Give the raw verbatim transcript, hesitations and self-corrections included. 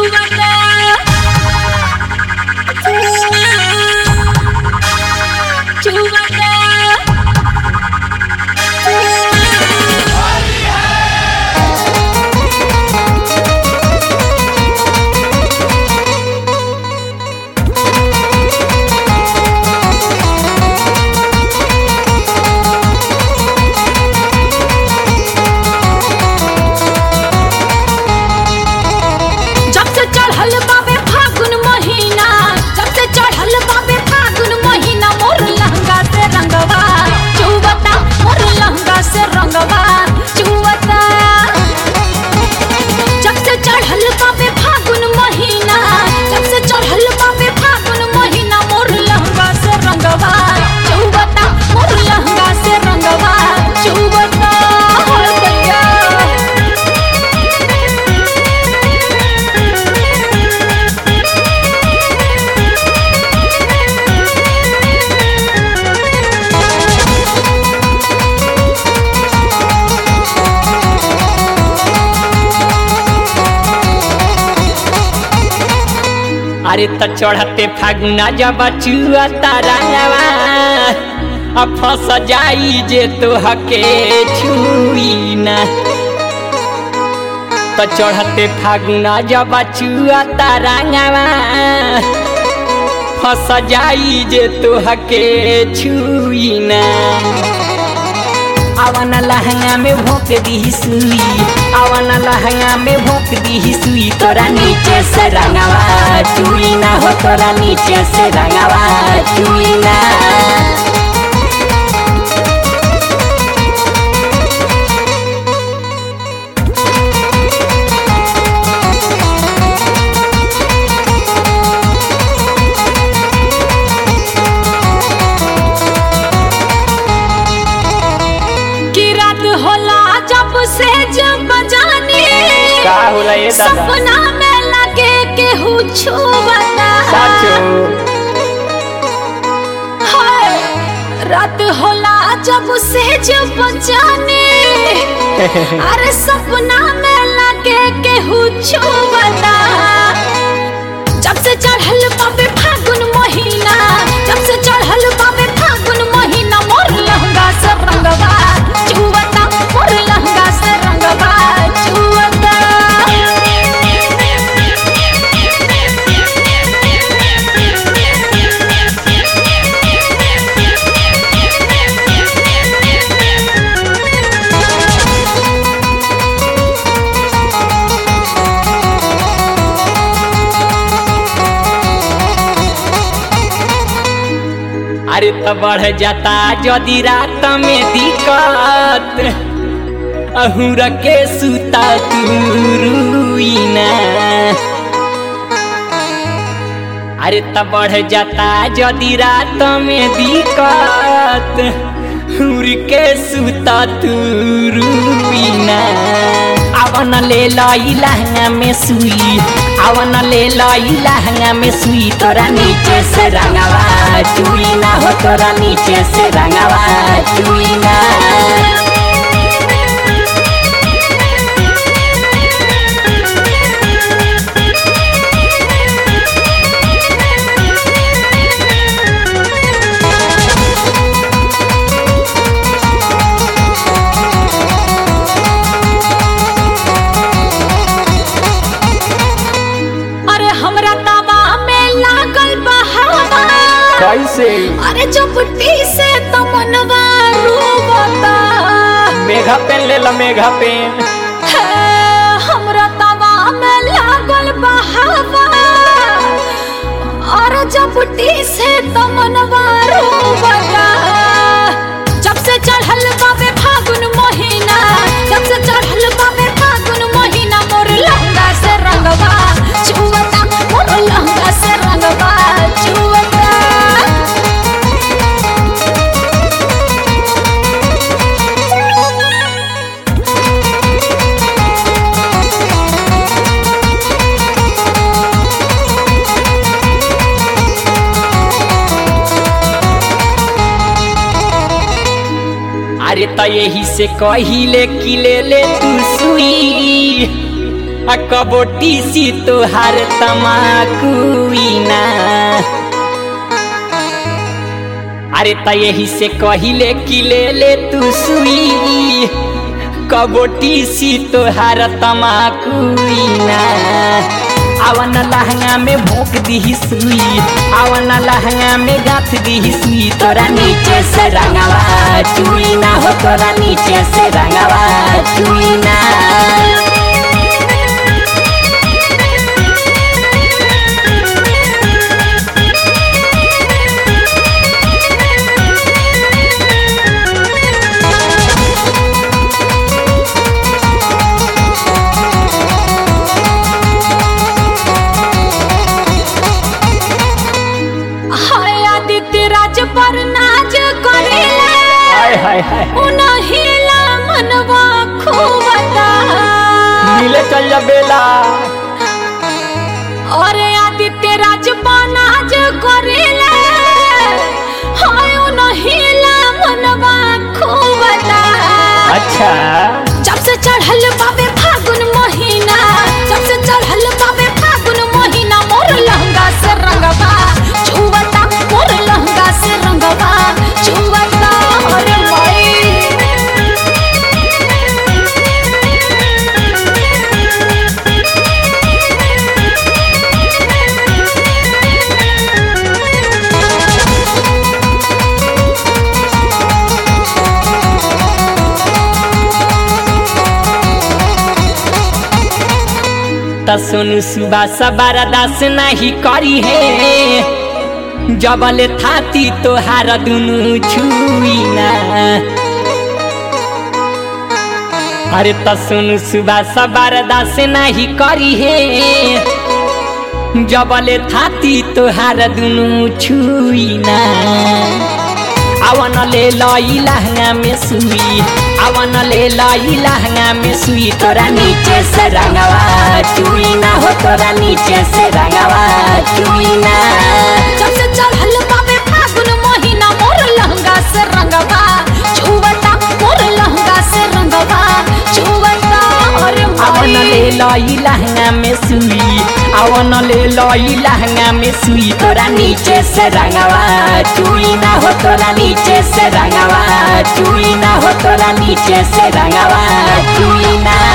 अरे त चढ़ते फागुना जब चुआ तारावा अब फंस जाई जे तो हके छुई ना। त चढ़ते फागुना जब चुआ तारावा फंस जाई जे तो हके छुई ना। आवन लहंगा में भोंक दी सुई, आवन लहंगा में भोंक दी सुई, तोरा नीचे से रंगवा चुई ना हो, तोरा नीचे से रंगवा चुई ना। से जब बजानी का होला ये दादा, सपना में लगे के छुबता हाय रात होला जब से जब बजानी अरे सपना में लगे के छुबता। जब से चढ़ल बाबे फागुन महीना, जब से चढ़ल बाबे फागुन महीना, मोर लहंगा से रंगवा छुबता, मोर लहंगा से रंगवा छुबता। अरे तो बढ़ जाता जदि रात में दिक्कत, अहुर के सुता तू रुईना। अरे तो बढ़ जाता जदि रात में दिक्कत, हुर के सुता तू रुईना। आवन ले लाई लहंगा में सुई, आवन ले लाई लहंगा में सुई, तोरा नीचे से रंगवा चुई ना हो, तोरा नीचे से रंगवा चुई ना। कैसे? अरे चुपटी से तो मनवा रोबता, मेघा पेन ले ला मेघा पेन। हमरा तवा में लागल बहावा, अरे चुपटी से तो मनवा रोबता। जब से चढ़ल बाबे फागुन महीना, जब से चढ़ल बाबे फागुन महीना, मोर लहंगा से रंगवा छुबता, मोर लहंगा से रंगवा छुबता। अरे तो यही से कहिले कि ले ले तू सुई, आ कबोटी सी तोहार तमाकुइना। अरे त यही से कहिले कि ले ले तू सुई कबोटी सी तोहार तमाकुइना। आवन लहंगा में भोंक दी सुई आवन लहंगा में गाथ दी सुई तोरा नीचे से रंगवा चुईना हो तोरा नीचे से रंगवा चुईना। पर नाच करेला हाय हाय हाय उनहिला मनवा खूबता मिले चल जा बेला। और आदित्य राज पर नाच करेला हाय उनहिला मनवा खूबता। अच्छा जब से चढ़ल बाबे फागुन महीना जब से चढ़ल बाबे फागुन महीना मोर लहंगा से रंगवा छुवता मोर लहंगा से रंगवा छुवता। अरे भाई त सुन सुबह सबारा दास नहीं करी है जबल थाती तोहार दुनु छुईना। अरे त सुन सुबह सबारा दास नहीं करी है जबल थाती तोहार दुनु छुईना। आवन ले लाई लहंगा में सुई आवन ले लाई लहंगा में सुई तोरा नीचे से रंगवा चुईना हो तोरा नीचे से रंगवा चुईना। जब से चढ़ल बाबे फागुन महीना मोर लहंगा से रंगवा छुवता मोर लहंगा से रंगवा छुवता। अरे आवन ले लाई लहंगा में सुई आवन ले लाई लहंगा में सुई तोरा नीचे से रंगवा चुईना हो तोरा नीचे से रंगवा चुईना हो तोरा नीचे से रंगवा चुईना।